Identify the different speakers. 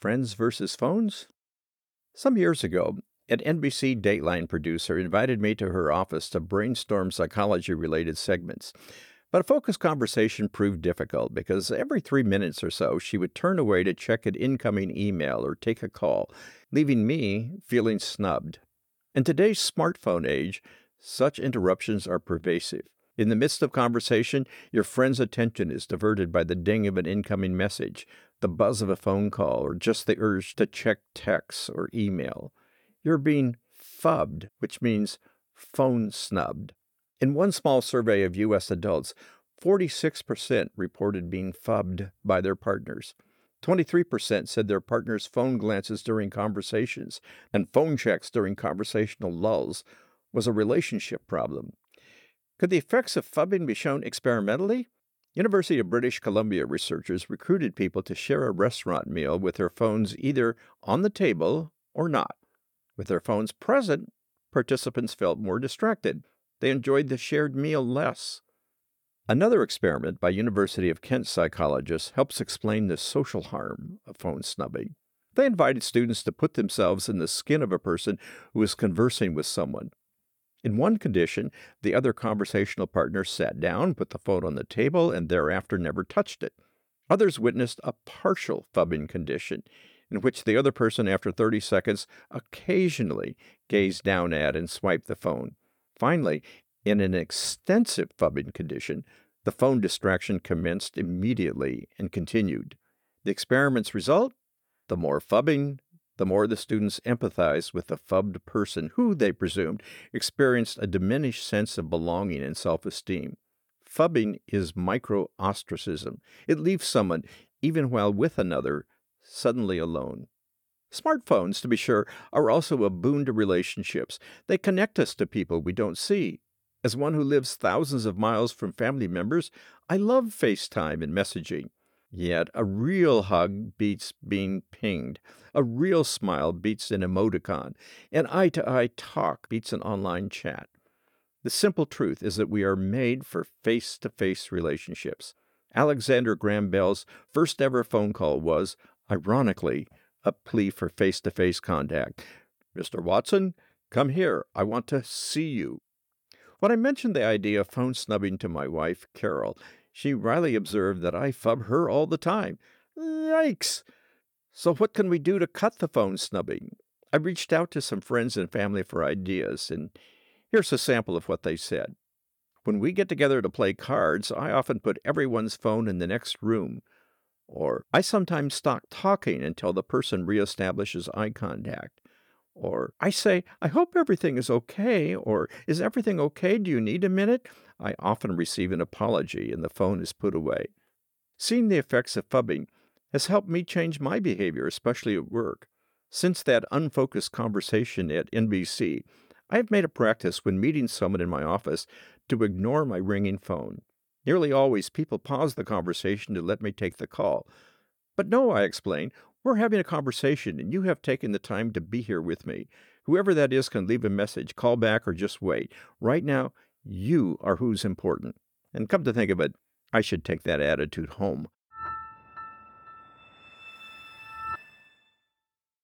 Speaker 1: Friends versus phones? Some years ago, an NBC Dateline producer invited me to her office to brainstorm psychology related segments. But a focused conversation proved difficult because every 3 minutes or so she would turn away to check an incoming email or take a call, leaving me feeling snubbed. In today's smartphone age, such interruptions are pervasive. In the midst of conversation, your friend's attention is diverted by the ding of an incoming message, the buzz of a phone call, or just the urge to check texts or email. You're being phubbed, which means phone snubbed. In one small survey of U.S. adults, 46% reported being phubbed by their partners. 23% said their partner's phone glances during conversations and phone checks during conversational lulls was a relationship problem. Could the effects of phubbing be shown experimentally? University of British Columbia researchers recruited people to share a restaurant meal with their phones either on the table or not. With their phones present, participants felt more distracted. They enjoyed the shared meal less. Another experiment by University of Kent psychologists helps explain the social harm of phone snubbing. They invited students to put themselves in the skin of a person who is conversing with someone. In one condition, the other conversational partner sat down, put the phone on the table, and thereafter never touched it. Others witnessed a partial phubbing condition, in which the other person, after 30 seconds, occasionally gazed down at and swiped the phone. Finally, in an extensive phubbing condition, the phone distraction commenced immediately and continued. The experiment's result? The more phubbing, the more the students empathized with the phubbed person who, they presumed, experienced a diminished sense of belonging and self-esteem. Phubbing is micro-ostracism. It leaves someone, even while with another, suddenly alone. Smartphones, to be sure, are also a boon to relationships. They connect us to people we don't see. As one who lives thousands of miles from family members, I love FaceTime and messaging. Yet a real hug beats being pinged. A real smile beats an emoticon. An eye-to-eye talk beats an online chat. The simple truth is that we are made for face-to-face relationships. Alexander Graham Bell's first ever phone call was, ironically, a plea for face-to-face contact. "Mr. Watson, come here. I want to see you." When I mentioned the idea of phone snubbing to my wife, Carol, she wryly observed that I phub her all the time. Yikes! So what can we do to cut the phone snubbing? I reached out to some friends and family for ideas, and here's a sample of what they said. "When we get together to play cards, I often put everyone's phone in the next room. Or, I sometimes stop talking until the person reestablishes eye contact. Or, I say, 'I hope everything is okay,' or, 'Is everything okay? Do you need a minute?' I often receive an apology and the phone is put away." Seeing the effects of phubbing has helped me change my behavior, especially at work. Since that unfocused conversation at NBC, I have made a practice when meeting someone in my office to ignore my ringing phone. Nearly always, people pause the conversation to let me take the call. "But no," I explain, "we're having a conversation and you have taken the time to be here with me. Whoever that is can leave a message, call back, or just wait. Right now, you are who's important." And come to think of it, I should take that attitude home.